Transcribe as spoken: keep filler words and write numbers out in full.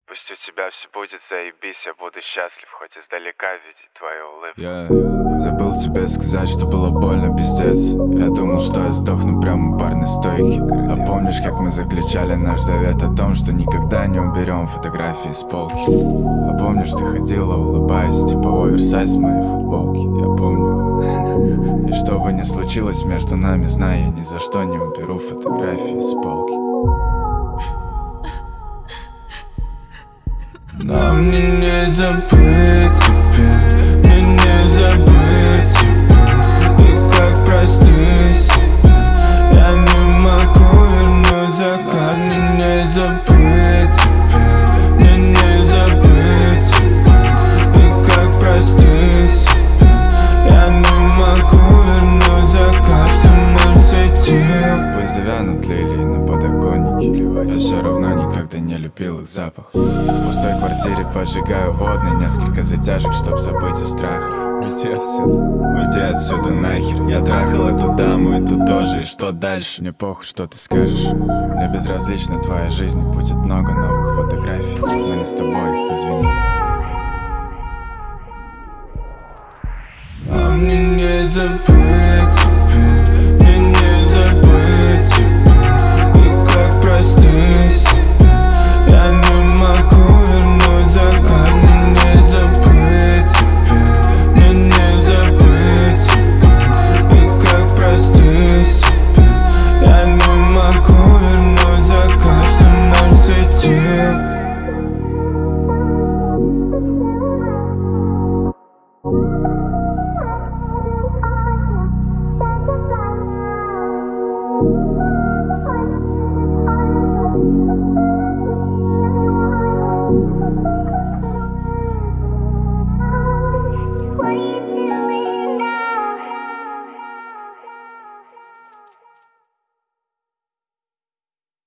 Пусть у тебя все будет заебись, я буду счастлив, хоть издалека видеть твою улыбку. Я забыл тебе сказать, что было больно, пиздец. Я думал, что я сдохну прямо у барной стойки. А помнишь, как мы заключали наш завет о том, что никогда не уберем фотографии с полки? А помнишь, ты ходила, улыбаясь, типа оверсайз в моей футболке? Я помню. И что бы ни случилось между нами, знай, я ни за что не уберу фотографии с полки. Но мне не забыть тебя, мне не забыть тебя. И как простить себя, я не могу вернуть закат. Мне не забыть тебя, мне не забыть тебя. И как простить себя, я не могу вернуть закат, что нам светил. Пусть завянут лилии на подоконнике, плевать, я все равно никогда не любил их запах. В пустой квартире поджигаю водный, несколько затяжек, чтоб забыть о страхах. Уйди отсюда, уйди отсюда нахер. Я трахал эту даму и ту тоже, и что дальше? Мне похуй, что ты скажешь. Мне безразлична твоя жизнь, будет много новых фотографий, но не с тобой, извини. А мне не забыть